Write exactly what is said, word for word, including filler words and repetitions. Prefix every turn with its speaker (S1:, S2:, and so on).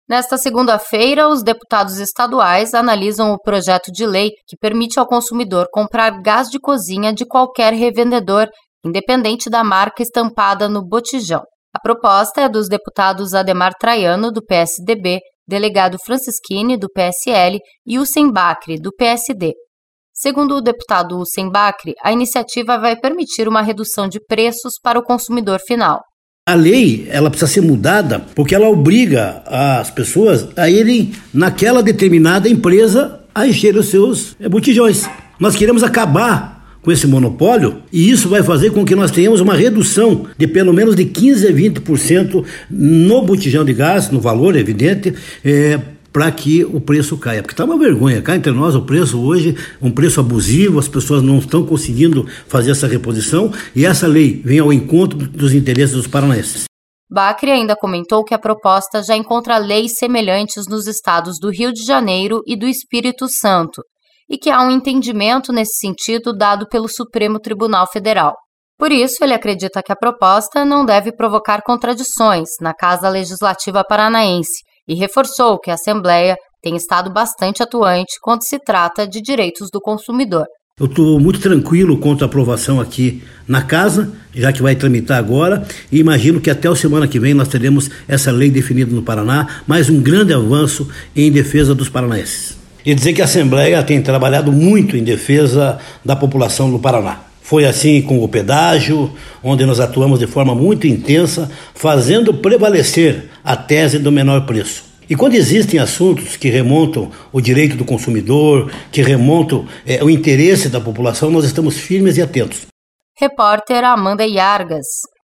S1: Nesta segunda-feira, os deputados estaduais analisam o projeto de lei que permite ao consumidor comprar gás de cozinha de qualquer revendedor, independente da marca estampada no botijão. A proposta é dos deputados Adhemar Traiano, do P S D B, delegado Francischini, do P S L, e Hussein Bakri, do P S D. Segundo o deputado Hussein Bakri, a iniciativa vai permitir uma redução de preços para o consumidor final.
S2: A lei, ela precisa ser mudada porque ela obriga as pessoas a irem naquela determinada empresa a encher os seus botijões. Nós queremos acabar com esse monopólio e isso vai fazer com que nós tenhamos uma redução de pelo menos de quinze a vinte por cento no botijão de gás, no valor evidente, é, para que o preço caia. Porque está uma vergonha, cá entre nós o preço hoje, um preço abusivo, as pessoas não estão conseguindo fazer essa reposição e essa lei vem ao encontro dos interesses dos paranaenses.
S1: Bakri ainda comentou que a proposta já encontra leis semelhantes nos estados do Rio de Janeiro e do Espírito Santo e que há um entendimento nesse sentido dado pelo Supremo Tribunal Federal. Por isso, ele acredita que a proposta não deve provocar contradições na Casa Legislativa Paranaense e reforçou que a Assembleia tem estado bastante atuante quando se trata de direitos do consumidor.
S2: Eu estou muito tranquilo quanto à aprovação aqui na Casa, já que vai tramitar agora, e imagino que até a semana que vem nós teremos essa lei definida no Paraná, mais um grande avanço em defesa dos paranaenses. E dizer que a Assembleia tem trabalhado muito em defesa da população do Paraná. Foi assim com o pedágio, onde nós atuamos de forma muito intensa, fazendo prevalecer a tese do menor preço. E quando existem assuntos que remontam o direito do consumidor, que remontam é, o interesse da população, nós estamos firmes e atentos.
S1: Repórter Amanda Iargas.